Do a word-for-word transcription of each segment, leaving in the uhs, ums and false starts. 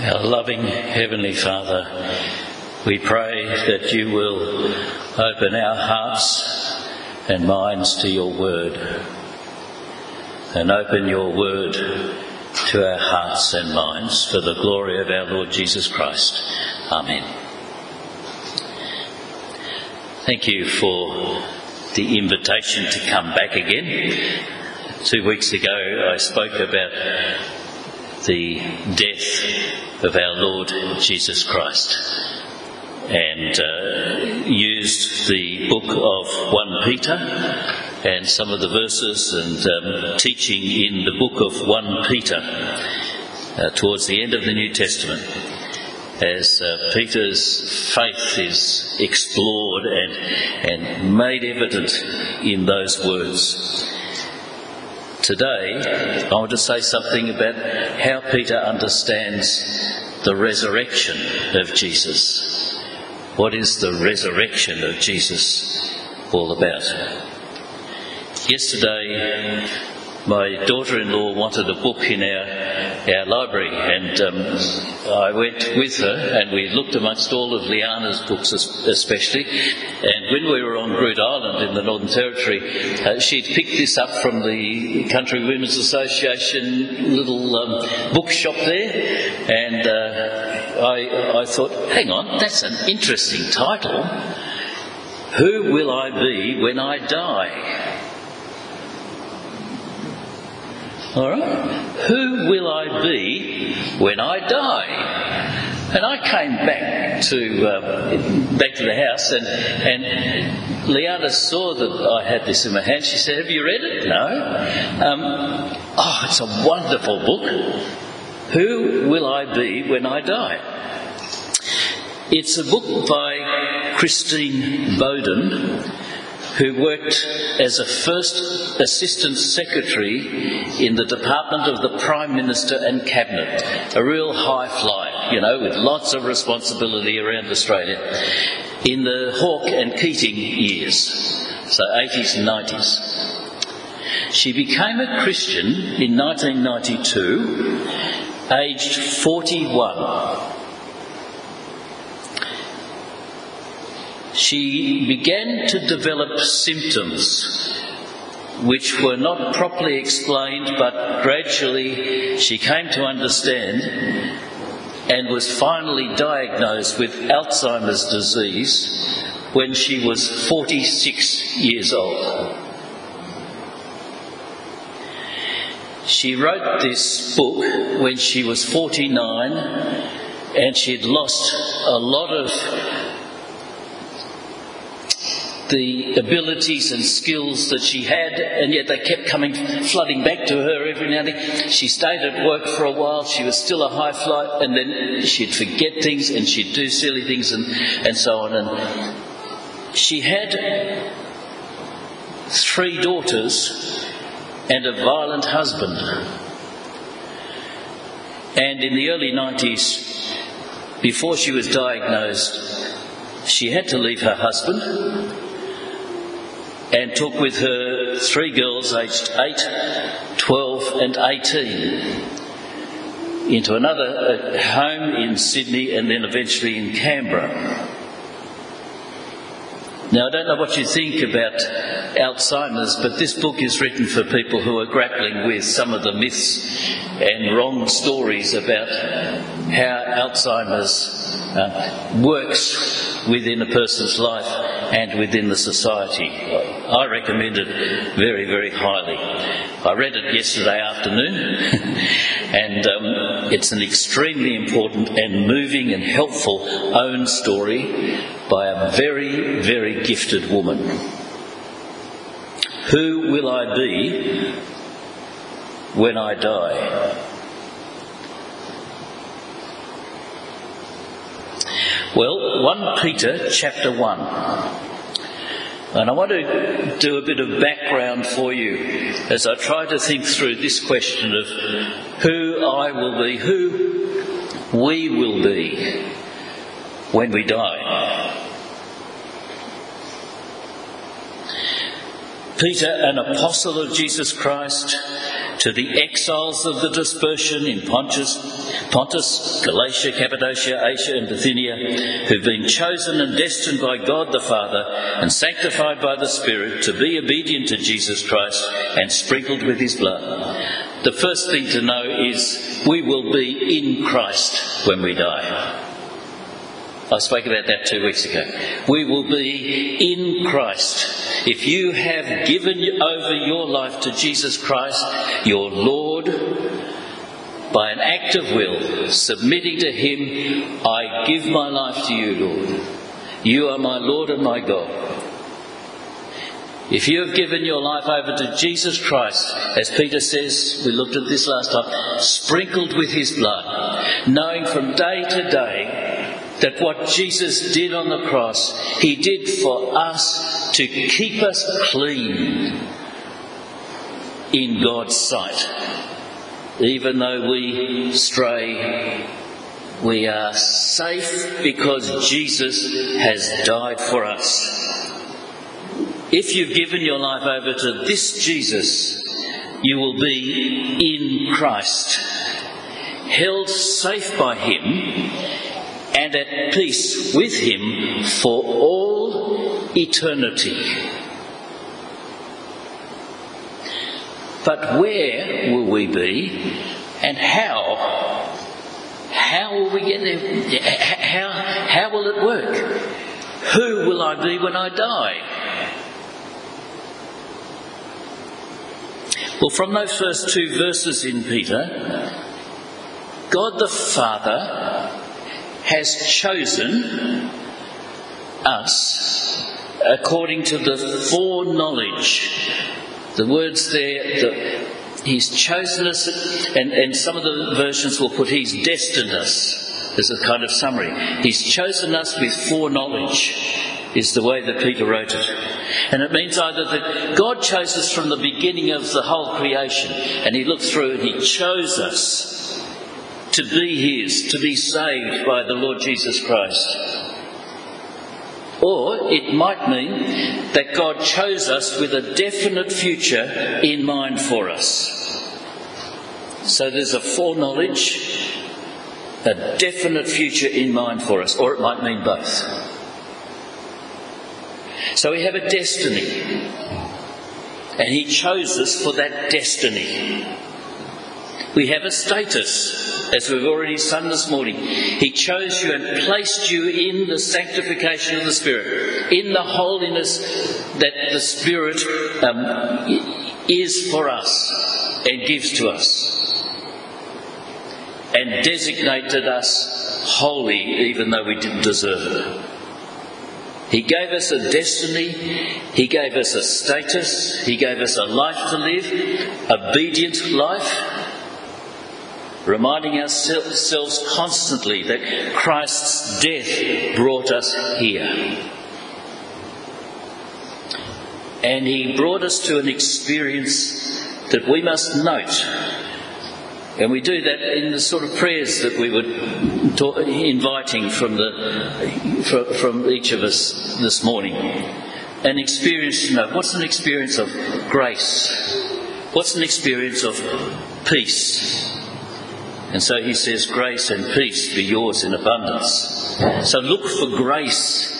Our loving Heavenly Father, we pray that you will open our hearts and minds to your word, and open your word to our hearts and minds for the glory of our Lord Jesus Christ. Amen. Thank you for the invitation to come back again. Two weeks ago I spoke about the death of our Lord Jesus Christ and uh, used the book of First Peter and some of the verses and um, teaching in the book of First Peter uh, towards the end of the New Testament, as uh, Peter's faith is explored and, and made evident in those words. Today, I want to say something about how Peter understands the resurrection of Jesus. What is the resurrection of Jesus all about? Yesterday, my daughter-in-law wanted a book in our, our library, and um, I went with her and we looked amongst all of Liana's books especially, and when we were on Groote Eylandt in the Northern Territory, uh, she'd picked this up from the Country Women's Association little um, bookshop there, and uh, I, I thought, hang on, that's an interesting title. Who will I be when I die? All right. Who will I be when I die? And I came back to uh, back to the house, and and Liana saw that I had this in my hand. She said, "Have you read it?" No. Um, oh, it's a wonderful book. Who will I be when I die? It's a book by Christine Bowden, who worked as a first assistant secretary in the department of the Prime Minister and Cabinet, a real high flyer, you know, with lots of responsibility around Australia, in the Hawke and Keating years, so eighties and nineties. She became a Christian in nineteen ninety-two, aged forty-one. She began to develop symptoms which were not properly explained, but gradually she came to understand and was finally diagnosed with Alzheimer's disease when she was forty-six years old. She wrote this book when she was forty-nine, and she'd lost a lot of the abilities and skills that she had, and yet they kept coming, flooding back to her every now and then. She stayed at work for a while, she was still a high flight, and then she'd forget things and she'd do silly things and, and so on. And she had three daughters and a violent husband. And in the early nineties, before she was diagnosed, she had to leave her husband and took with her three girls aged eight, twelve and eighteen into another home in Sydney and then eventually in Canberra. Now, I don't know what you think about Alzheimer's, but this book is written for people who are grappling with some of the myths and wrong stories about how Alzheimer's uh, works within a person's life and within the society. I recommend it very, very highly. I read it yesterday afternoon, and um, it's an extremely important and moving and helpful own story by a very, very gifted woman. Who will I be when I die? Well, First Peter chapter one. And I want to do a bit of background for you as I try to think through this question of who I will be, who we will be when we die. Peter, an apostle of Jesus Christ, to the exiles of the dispersion in Pontus, Pontus, Galatia, Cappadocia, Asia and Bithynia, who've been chosen and destined by God the Father and sanctified by the Spirit to be obedient to Jesus Christ and sprinkled with his blood. The first thing to know is we will be in Christ when we die. I spoke about that two weeks ago. We will be in Christ. If you have given over your life to Jesus Christ, your Lord, by an act of will, submitting to him, I give my life to you, Lord. You are my Lord and my God. If you have given your life over to Jesus Christ, as Peter says, we looked at this last time, sprinkled with his blood, knowing from day to day that what Jesus did on the cross, he did for us to keep us clean in God's sight. Even though we stray, we are safe because Jesus has died for us. If you've given your life over to this Jesus, you will be in Christ, held safe by him and at peace with him for all eternity. But where will we be and how? How will we get there? How, how will it work? Who will I be when I die? Well, from those first two verses in Peter, God the Father has chosen us according to the foreknowledge. The words there, the, he's chosen us, and, and some of the versions will put he's destined us as a kind of summary. He's chosen us with foreknowledge, is the way that Peter wrote it. And it means either that God chose us from the beginning of the whole creation, and he looked through and he chose us to be his, to be saved by the Lord Jesus Christ. Or it might mean that God chose us with a definite future in mind for us. So there's a foreknowledge, a definite future in mind for us, or it might mean both. So we have a destiny, and he chose us for that destiny. We have a status, as we've already sung this morning. He chose you and placed you in the sanctification of the Spirit, in the holiness that the Spirit um, is for us and gives to us, and designated us holy even though we didn't deserve it. He gave us a destiny, he gave us a status, he gave us a life to live, obedient life, reminding ourselves constantly that Christ's death brought us here. And he brought us to an experience that we must note. And we do that in the sort of prayers that we were talk, inviting from the from, from each of us this morning. An experience to know. What's an experience of grace? What's an experience of peace? And so he says, grace and peace be yours in abundance. So look for grace.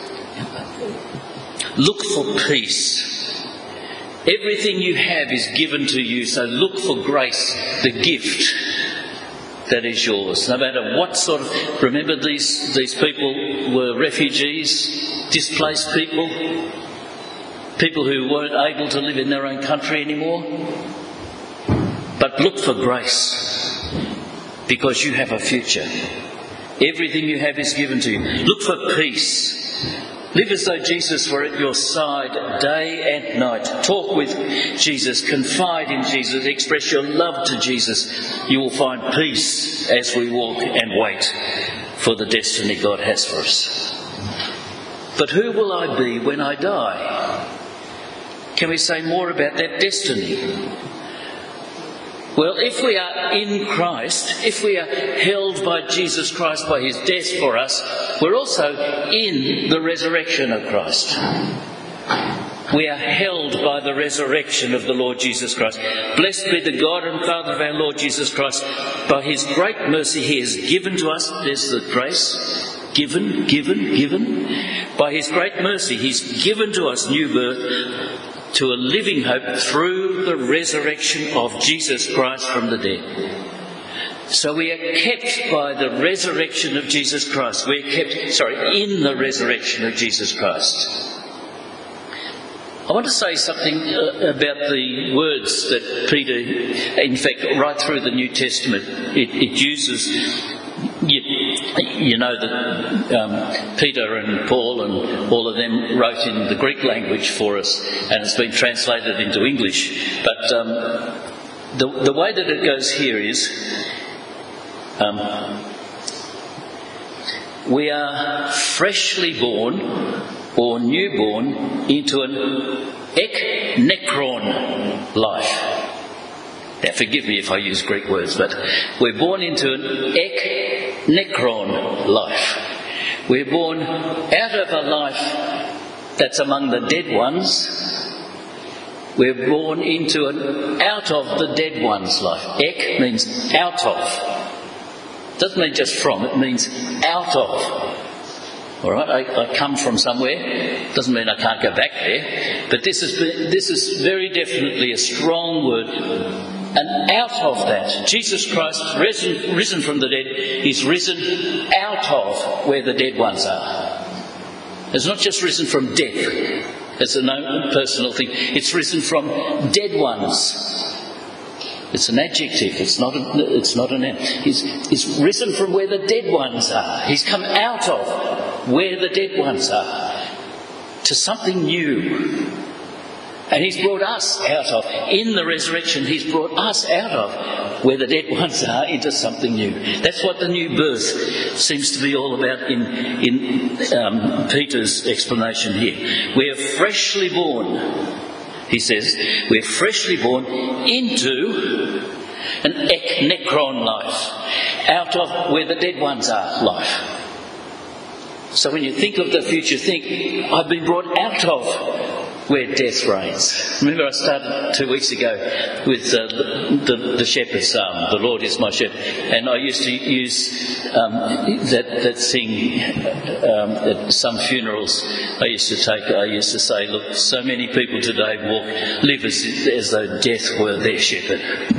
Look for peace. Everything you have is given to you, so look for grace, the gift that is yours. No matter what sort of... Remember, these, these people were refugees, displaced people, people who weren't able to live in their own country anymore. But look for grace, because you have a future. Everything you have is given to you. Look for peace. Live as though Jesus were at your side day and night. Talk with Jesus, confide in Jesus, express your love to Jesus. You will find peace as we walk and wait for the destiny God has for us. But who will I be when I die? Can we say more about that destiny? Well, if we are in Christ, if we are held by Jesus Christ by his death for us, we're also in the resurrection of Christ. We are held by the resurrection of the Lord Jesus Christ. Blessed be the God and Father of our Lord Jesus Christ. By his great mercy he has given to us, there's the grace, given, given, given. By his great mercy he's given to us new birth to a living hope through the resurrection of Jesus Christ from the dead. So we are kept by the resurrection of Jesus Christ. We are kept, sorry, in the resurrection of Jesus Christ. I want to say something uh, about the words that Peter, in fact, right through the New Testament, it, it uses, you, you know that um, Peter and Paul and all of them wrote in the Greek language for us, and it's been translated into English. But um, the, the way that it goes here is, um, we are freshly born or newborn into an ek necron life. Now forgive me if I use Greek words, but we're born into an ek necron life. We're born out of a life that's among the dead ones. We're born into an out of the dead one's life. Ek means out of. Doesn't mean just from, it means out of. All right, I, I come from somewhere. Doesn't mean I can't go back there. But this is this is very definitely a strong word. And out of that, Jesus Christ, risen, risen from the dead, is risen out of where the dead ones are. It's not just risen from death. It's a no personal thing. It's risen from dead ones. It's an adjective. It's not. A, it's not an. He's, he's risen from where the dead ones are. He's come out of where the dead ones are to something new, and he's brought us out of. In the resurrection, he's brought us out of where the dead ones are into something new. That's what the new birth seems to be all about in in um, Peter's explanation here. We are freshly born. He says, we're freshly born into an ek necron life, out of where the dead ones are life. So when you think of the future, think, I've been brought out of where death reigns. Remember I started two weeks ago with uh, the, the, the shepherd's psalm, the Lord is my shepherd. And I used to use um, that, that thing um, at some funerals I used to take. I used to say, look, so many people today walk, live as, as though death were their shepherd.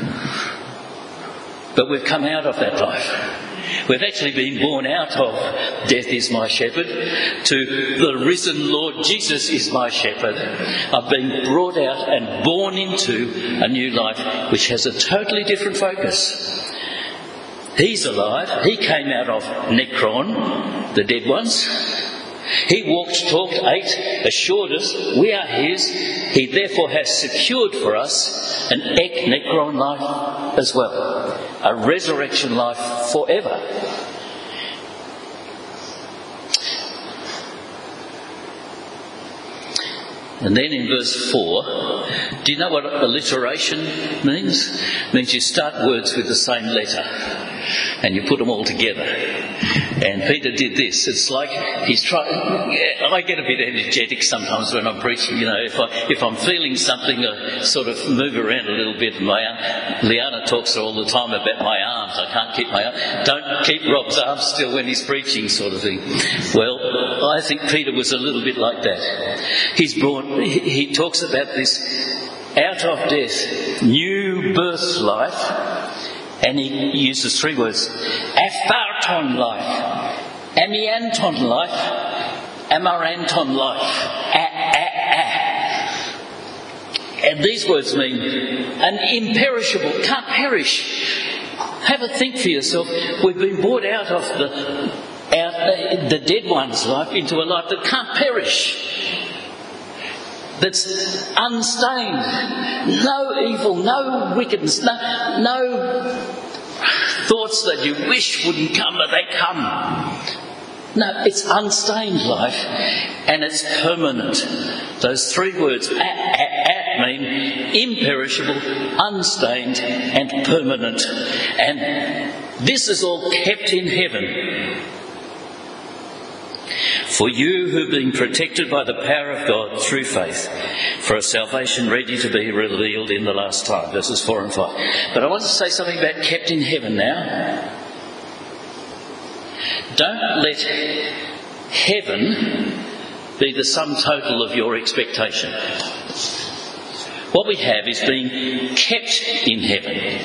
But we've come out of that life. We've actually been born out of death is my shepherd to the risen Lord Jesus is my shepherd. I've been brought out and born into a new life which has a totally different focus. He's alive. He came out of necron, the dead ones. He walked, talked, ate, assured us we are his. He therefore has secured for us an ek necron life as well, a resurrection life forever. And then in verse four, do you know what alliteration means? It means you start words with the same letter and you put them all together. And Peter did this. It's like he's trying. I get a bit energetic sometimes when I'm preaching. You know, if I if I'm feeling something, I sort of move around a little bit. And my arm, Liana talks all the time about my arms. I can't keep my arm. Don't keep Rob's arms still when he's preaching, sort of thing. Well, I think Peter was a little bit like that. He's brought. He, he talks about this out of death, new birth life. And he uses three words: apharton life, amianton life, amaranton life. Ah, ah, ah. And these words mean an imperishable, can't perish. Have a think for yourself. We've been brought out of the, out, the dead one's life into a life that can't perish. That's unstained, no evil, no wickedness, no, no thoughts that you wish wouldn't come, but they come. No, it's unstained life, and it's permanent. Those three words, at, at, at mean imperishable, unstained, and permanent. And this is all kept in heaven. For you who've been protected by the power of God through faith, for a salvation ready to be revealed in the last time. Verses four and five. But I want to say something about kept in heaven now. Don't let heaven be the sum total of your expectation. What we have is being kept in heaven.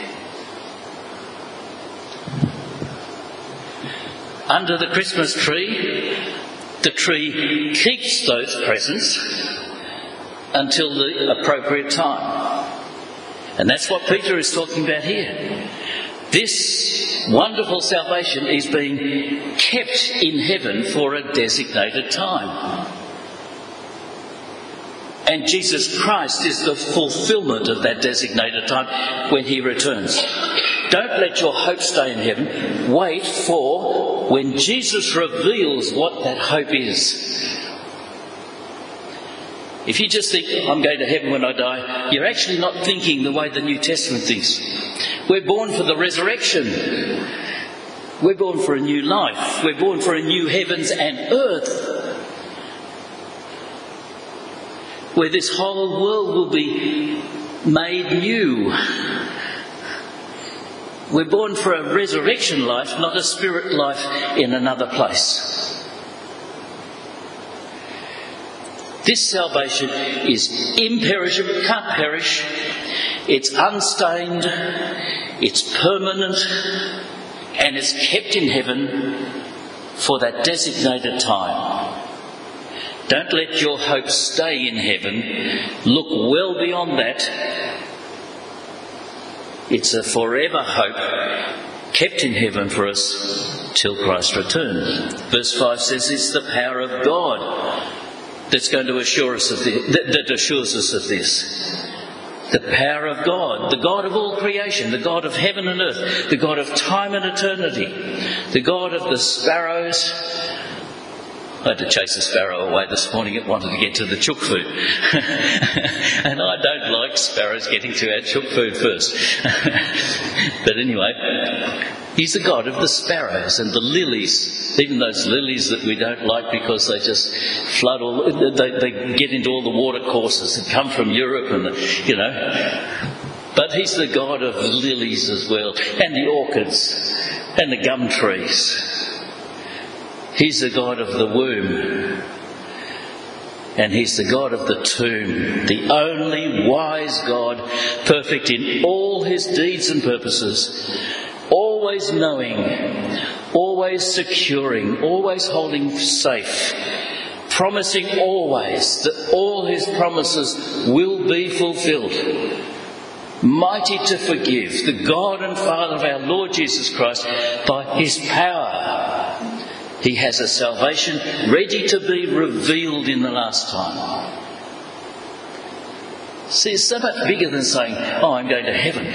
Under the Christmas tree, the tree keeps those presents until the appropriate time. And that's what Peter is talking about here. This wonderful salvation is being kept in heaven for a designated time. And Jesus Christ is the fulfilment of that designated time when he returns. Don't let your hope stay in heaven. Wait for when Jesus reveals what that hope is. If you just think, I'm going to heaven when I die, you're actually not thinking the way the New Testament thinks. We're born for the resurrection. We're born for a new life. We're born for a new heavens and earth, where this whole world will be made new. We're born for a resurrection life, not a spirit life in another place. This salvation is imperishable, it can't perish, it's unstained, it's permanent, and it's kept in heaven for that designated time. Don't let your hope stay in heaven. Look well beyond that. It's a forever hope kept in heaven for us till Christ returns. Verse five says it's the power of God that's going to assure us of this, that, that assures us of this. The power of God, the God of all creation, the God of heaven and earth, the God of time and eternity, the God of the sparrows. I had to chase a sparrow away this morning. It wanted to get to the chook food. And I don't like sparrows getting to our chook food first. But anyway, he's the God of the sparrows and the lilies. Even those lilies that we don't like because they just flood all, they, they get into all the water courses that come from Europe and, the, you know. But he's the God of lilies as well, and the orchids, and the gum trees. He's the God of the womb, and he's the God of the tomb, the only wise God, perfect in all his deeds and purposes, always knowing, always securing, always holding safe, promising always that all his promises will be fulfilled. Mighty to forgive, the God and Father of our Lord Jesus Christ, by his power. He has a salvation ready to be revealed in the last time. See, it's so much bigger than saying, oh, I'm going to heaven.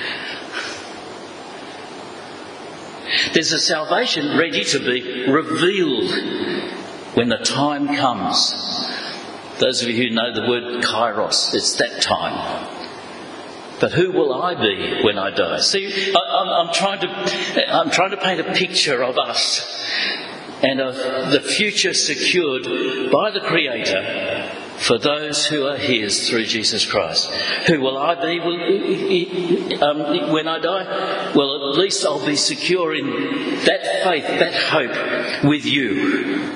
There's a salvation ready to be revealed when the time comes. Those of you who know the word kairos, it's that time. But who will I be when I die? See, I, I'm, I'm trying to, I'm trying to paint a picture of us and of the future secured by the Creator for those who are his through Jesus Christ. Who will I be will, um, when I die? Well, at least I'll be secure in that faith, that hope with you.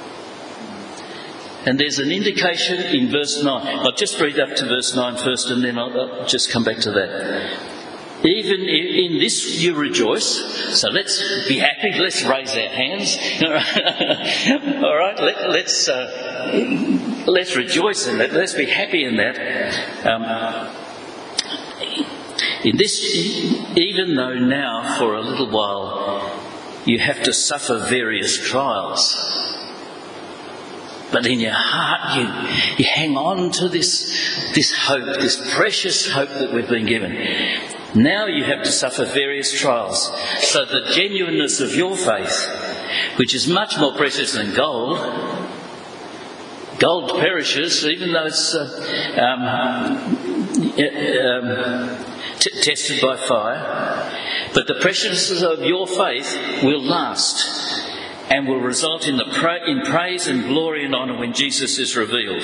And there's an indication in verse nine. I'll just read up to verse nine first and then I'll, I'll just come back to that. Even in this you rejoice. So let's be happy. Let's raise our hands. All right. Let, let's uh, let's rejoice in that. Let's be happy in that. Um, in this, even though now for a little while you have to suffer various trials, but in your heart you you hang on to this this hope, this precious hope that we've been given. Now you have to suffer various trials, so the genuineness of your faith, which is much more precious than gold, gold perishes even though it's uh, um, um, t- tested by fire, but the preciousness of your faith will last. and will result in, the pra- in praise and glory and honour when Jesus is revealed.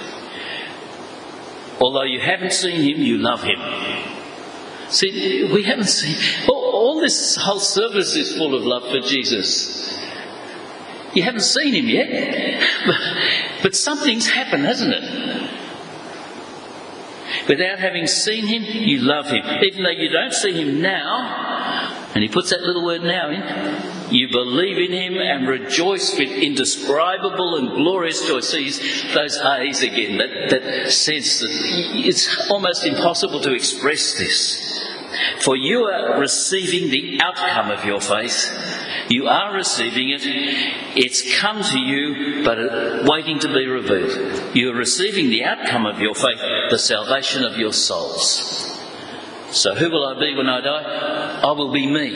Although you haven't seen him, you love him. See, we haven't seen... All, all this whole service is full of love for Jesus. You haven't seen him yet, but, but something's happened, hasn't it? Without having seen him, you love him. Even though you don't see him now, and he puts that little word now in, you believe in him and rejoice with indescribable and glorious joy. See, those A's again, that, that sense that it's almost impossible to express this. For you are receiving the outcome of your faith. You are receiving it. It's come to you, but waiting to be revealed. You are receiving the outcome of your faith, the salvation of your souls. So who will I be when I die? I will be me.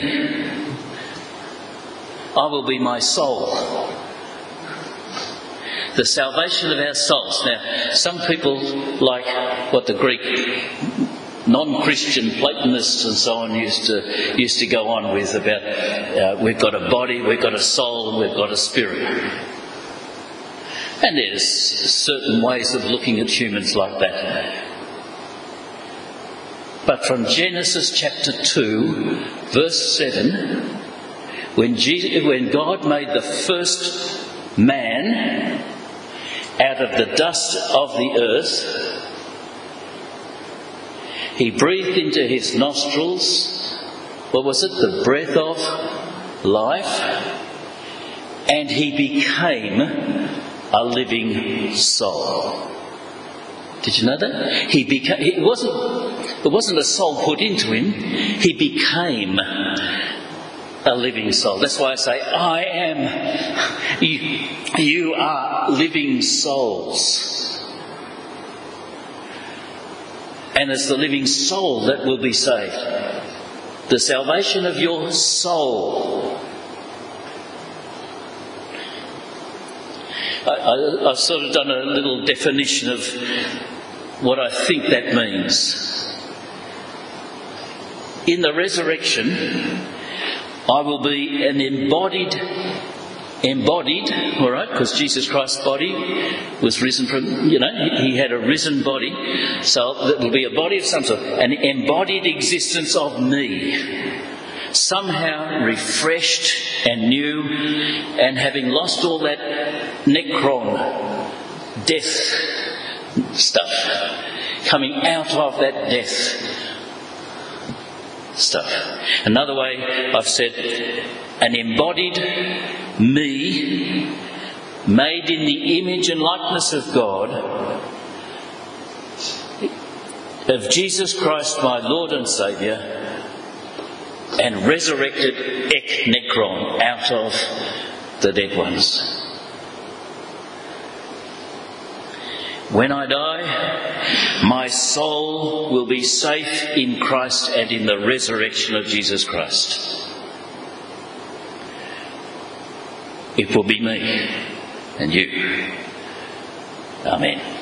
I will be my soul. The salvation of our souls. Now, some people like what the Greek non-Christian Platonists and so on used to used to go on with about uh, we've got a body, we've got a soul, and we've got a spirit. And there's certain ways of looking at humans like that. But from Genesis chapter two, verse seven, when, Jesus, when God made the first man out of the dust of the earth, he breathed into his nostrils, what was it, the breath of life, and he became a living soul. Did you know that? He became, it wasn't, it wasn't a soul put into him, he became a living soul. That's why I say, I am, you, you are living souls. And it's the living soul that will be saved. The salvation of your soul. I, I, I've sort of done a little definition of what I think that means. In the resurrection, I will be an embodied Embodied, all right, because Jesus Christ's body was risen from, you know, he, he had a risen body. So it will be a body of some sort, an embodied existence of me. Somehow refreshed and new, and having lost all that necron, death stuff, coming out of that death stuff. Another way I've said, an embodied me, made in the image and likeness of God, of Jesus Christ my Lord and Saviour, and resurrected ek necron, out of the dead ones. When I die, my soul will be safe in Christ and in the resurrection of Jesus Christ. It will be me and you. Amen.